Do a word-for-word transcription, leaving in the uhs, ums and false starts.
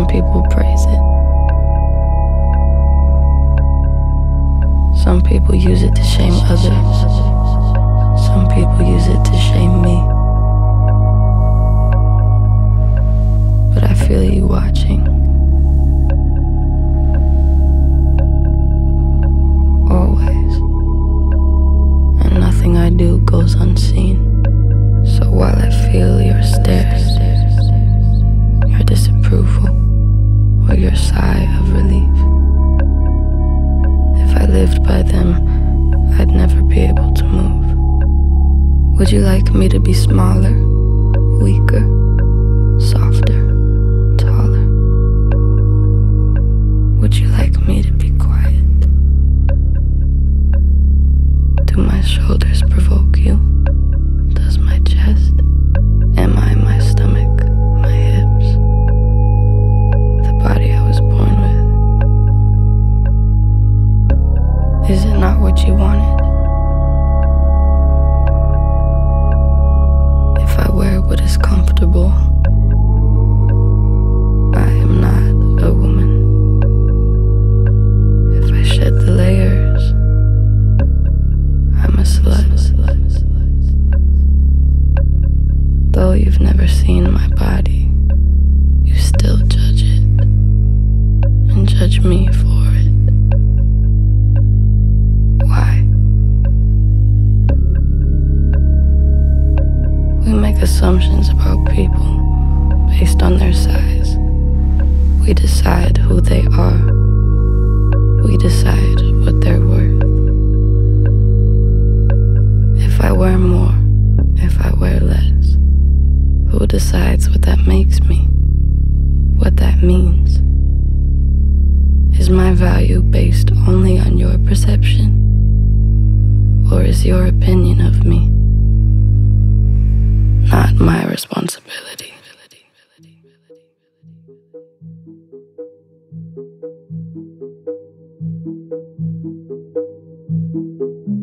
people praise it. Some people use it to shame others. Some people use it to shame me. But I feel you watching. Always. And nothing I do goes unseen. So while I feel your stares, your disapproval, or your sigh of relief, if I lived by them, I'd never be able to move. Would you like me to be smaller, weaker, softer, taller? Would you like me to be quiet? Do my shoulders provoke you? Does my chest? Am I my stomach, my hips? The body I was born with? Is it not what you wanted? If I wear what is comfortable, I am not a woman. If I shed the layers, I'm a slut. Though you've never seen my body, you still judge it, and judge me for it. Why? We make assumptions about people based on their size. We decide who they are. We decide what they're worth. If I wear more, if I wear less, who decides what that makes me? What that means? Is my value based only on your perception? Or is your opinion of me not my responsibility?